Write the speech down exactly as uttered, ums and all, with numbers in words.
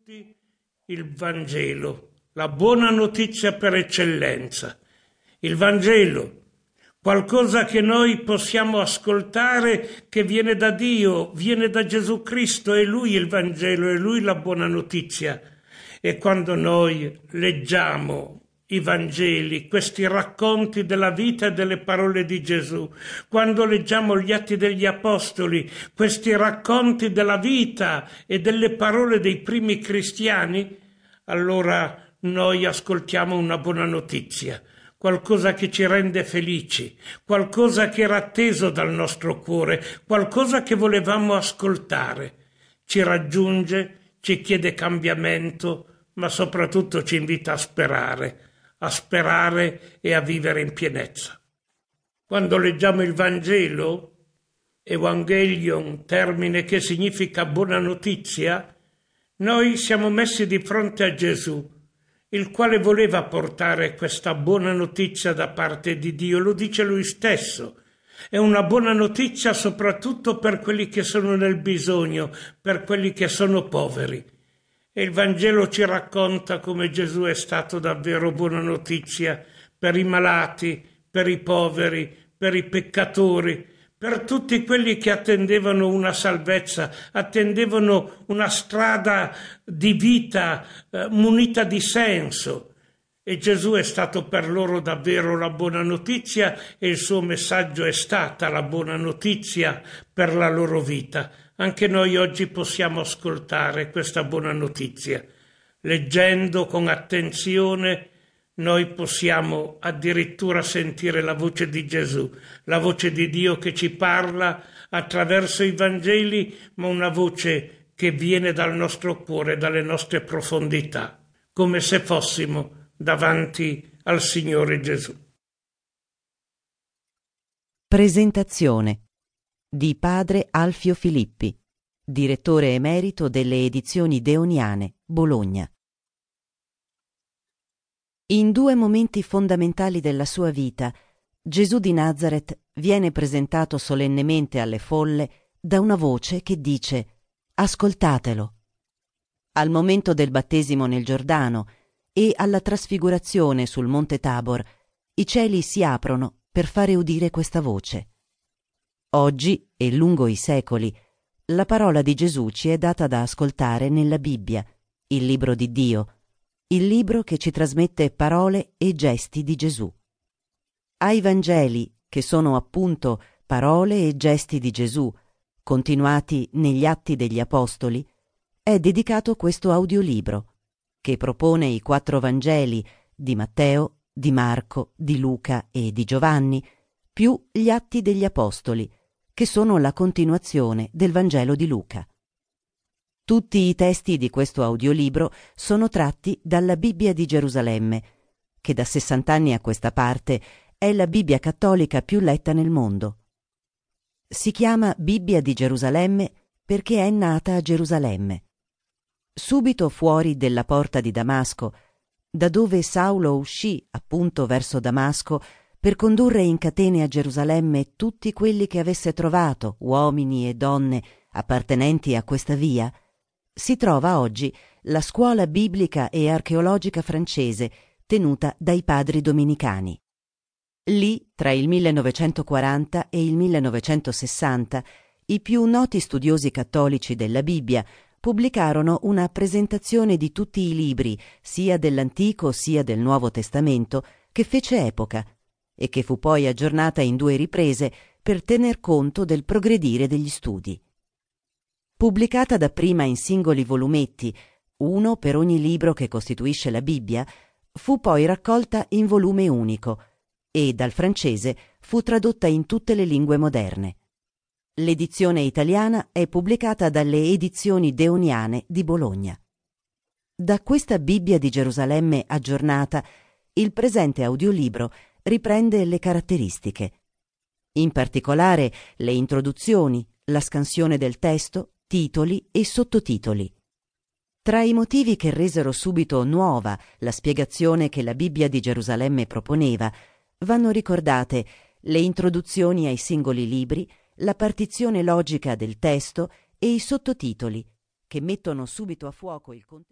tutti il Vangelo, la buona notizia per eccellenza. Il Vangelo, qualcosa che noi possiamo ascoltare che viene da Dio, viene da Gesù Cristo, è Lui il Vangelo, è Lui la buona notizia. E quando noi leggiamo i Vangeli, questi racconti della vita e delle parole di Gesù, quando leggiamo gli Atti degli Apostoli, questi racconti della vita e delle parole dei primi cristiani, allora noi ascoltiamo una buona notizia, qualcosa che ci rende felici, qualcosa che era atteso dal nostro cuore, qualcosa che volevamo ascoltare. Ci raggiunge, ci chiede cambiamento, ma soprattutto ci invita a sperare, a sperare e a vivere in pienezza. Quando leggiamo il Vangelo, Evangelion, termine che significa buona notizia, noi siamo messi di fronte a Gesù, il quale voleva portare questa buona notizia da parte di Dio, lo dice Lui stesso. È una buona notizia soprattutto per quelli che sono nel bisogno, per quelli che sono poveri. E il Vangelo ci racconta come Gesù è stato davvero buona notizia per i malati, per i poveri, per i peccatori, per tutti quelli che attendevano una salvezza, attendevano una strada di vita eh, munita di senso. E Gesù è stato per loro davvero la buona notizia e il suo messaggio è stata la buona notizia per la loro vita. Anche noi oggi possiamo ascoltare questa buona notizia. Leggendo con attenzione, noi possiamo addirittura sentire la voce di Gesù, la voce di Dio che ci parla attraverso i Vangeli, ma una voce che viene dal nostro cuore, dalle nostre profondità, come se fossimo davanti al Signore Gesù. Presentazione di padre Alfio Filippi, direttore emerito delle edizioni Deoniane, Bologna. In due momenti fondamentali della sua vita, Gesù di Nazaret viene presentato solennemente alle folle da una voce che dice «Ascoltatelo». Al momento del battesimo nel Giordano e alla trasfigurazione sul Monte Tabor, i cieli si aprono per fare udire questa voce. Oggi e lungo i secoli, la parola di Gesù ci è data da ascoltare nella Bibbia, il libro di Dio, il libro che ci trasmette parole e gesti di Gesù. Ai Vangeli, che sono appunto parole e gesti di Gesù, continuati negli Atti degli Apostoli, è dedicato questo audiolibro, che propone i quattro Vangeli di Matteo, di Marco, di Luca e di Giovanni, più gli Atti degli Apostoli, che sono la continuazione del Vangelo di Luca. Tutti i testi di questo audiolibro sono tratti dalla Bibbia di Gerusalemme, che da sessant'anni a questa parte è la Bibbia cattolica più letta nel mondo. Si chiama Bibbia di Gerusalemme perché è nata a Gerusalemme. Subito fuori della porta di Damasco, da dove Saulo uscì appunto verso Damasco per condurre in catene a Gerusalemme tutti quelli che avesse trovato, uomini e donne appartenenti a questa via, si trova oggi la scuola biblica e archeologica francese tenuta dai padri domenicani. Lì, tra il millenovecentoquaranta e il millenovecentosessanta, i più noti studiosi cattolici della Bibbia pubblicarono una presentazione di tutti i libri, sia dell'Antico sia del Nuovo Testamento, che fece epoca e che fu poi aggiornata in due riprese per tener conto del progredire degli studi. Pubblicata dapprima in singoli volumetti, uno per ogni libro che costituisce la Bibbia, fu poi raccolta in volume unico e dal francese fu tradotta in tutte le lingue moderne. L'edizione italiana è pubblicata dalle edizioni Deoniane di Bologna. Da questa Bibbia di Gerusalemme aggiornata, il presente audiolibro riprende le caratteristiche. In particolare le introduzioni, la scansione del testo, titoli e sottotitoli. Tra i motivi che resero subito nuova la spiegazione che la Bibbia di Gerusalemme proponeva, vanno ricordate le introduzioni ai singoli libri, la partizione logica del testo e i sottotitoli, che mettono subito a fuoco il contenuto.